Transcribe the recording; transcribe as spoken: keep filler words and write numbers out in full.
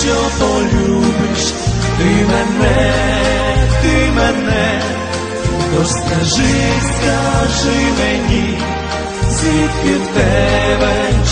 якщо полюбиш ти мене, ти мене, то скажи, скажи мені, звідки в тебе